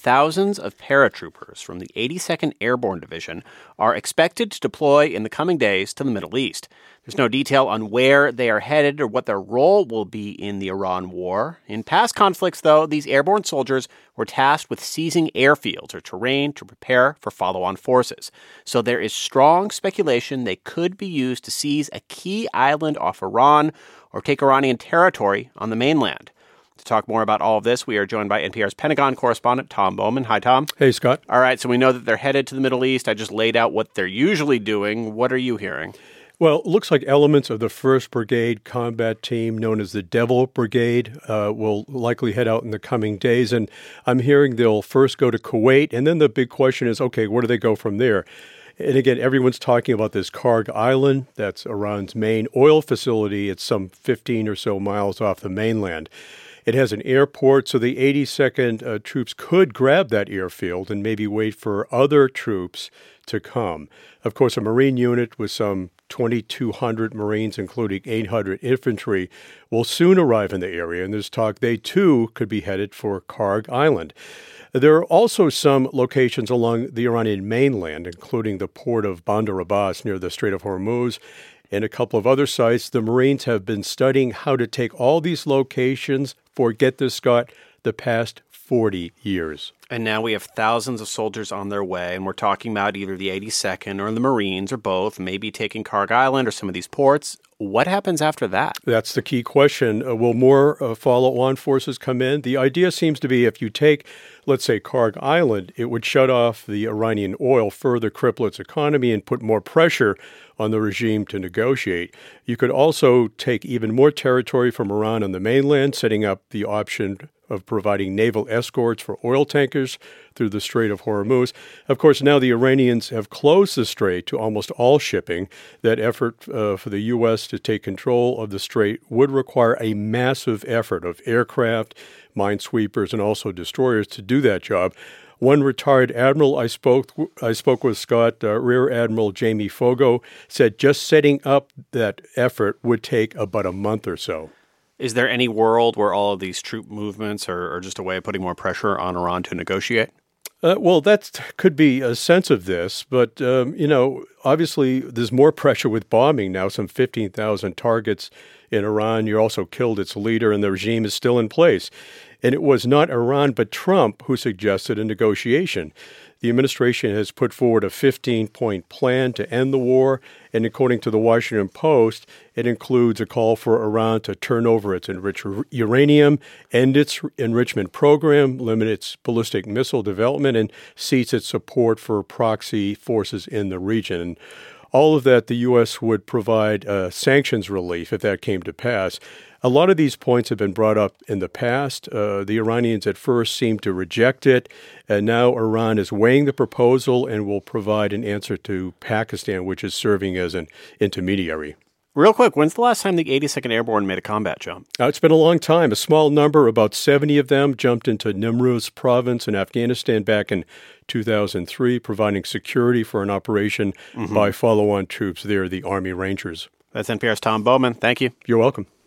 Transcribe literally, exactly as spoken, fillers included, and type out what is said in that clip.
thousands of paratroopers from the eighty-second Airborne Division are expected to deploy in the coming days to the Middle East. There's no detail on where they are headed or what their role will be in the Iran war. In past conflicts, though, these airborne soldiers were tasked with seizing airfields or terrain to prepare for follow-on forces. So there is strong speculation they could be used to seize a key island off Iran or take Iranian territory on the mainland. To talk more about all of this, we are joined by N P R's Pentagon correspondent, Tom Bowman. Hi, Tom. Hey, Scott. All right, so we know that they're headed to the Middle East. I just laid out what they're usually doing. What are you hearing? Well, it looks like elements of the first Brigade combat team, known as the Devil Brigade, uh, will likely head out in the coming days. And I'm hearing they'll first go to Kuwait. And then the big question is, okay, where do they go from there? And again, everyone's talking about this Karg Island. That's Iran's main oil facility. It's some fifteen or so miles off the mainland. It has an airport, so the eighty-second uh, troops could grab that airfield and maybe wait for other troops to come. Of course, a Marine unit with some twenty-two hundred Marines, including eight hundred infantry, will soon arrive in the area, and there's talk they, too, could be headed for Karg Island. There are also some locations along the Iranian mainland, including the port of Bandar Abbas near the Strait of Hormuz, and a couple of other sites. The Marines have been studying how to take all these locations for, get this, Scott, the past forty years. And now we have thousands of soldiers on their way, and we're talking about either the eighty-second or the Marines or both, maybe taking Karg Island or some of these ports. What happens after that? That's the key question. Uh, will more uh, follow-on forces come in? The idea seems to be if you take, let's say, Karg Island, it would shut off the Iranian oil, further cripple its economy, and put more pressure on the regime to negotiate. You could also take even more territory from Iran on the mainland, setting up the option of providing naval escorts for oil tankers through the Strait of Hormuz. Of course, now the Iranians have closed the strait to almost all shipping. That effort uh, for the U S to take control of the strait would require a massive effort of aircraft, minesweepers, and also destroyers to do that job. One retired admiral I spoke I spoke with, Scott, uh, Rear Admiral Jamie Fogo, said just setting up that effort would take about a month or so. Is there any world where all of these troop movements are, are just a way of putting more pressure on Iran to negotiate? Uh, well, that could be a sense of this, but, um, you know, obviously there's more pressure with bombing now, some fifteen thousand targets in Iran. You also killed its leader, and the regime is still in place. And it was not Iran, but Trump who suggested a negotiation. The administration has put forward a fifteen-point plan to end the war, and according to the Washington Post, it includes a call for Iran to turn over its enriched uranium, end its enrichment program, limit its ballistic missile development, and cease its support for proxy forces in the region. And all of that, the U S would provide uh, sanctions relief if that came to pass. A lot of these points have been brought up in the past. Uh, the Iranians at first seemed to reject it, and now Iran is weighing the proposal and will provide an answer to Pakistan, which is serving as an intermediary. Real quick, when's the last time the eighty-second Airborne made a combat jump? Uh, it's been a long time. A small number, about seventy of them, jumped into Nimruz province in Afghanistan back in two thousand three, providing security for an operation mm-hmm. by follow-on troops there, the Army Rangers. That's N P R's Tom Bowman. Thank you. You're welcome.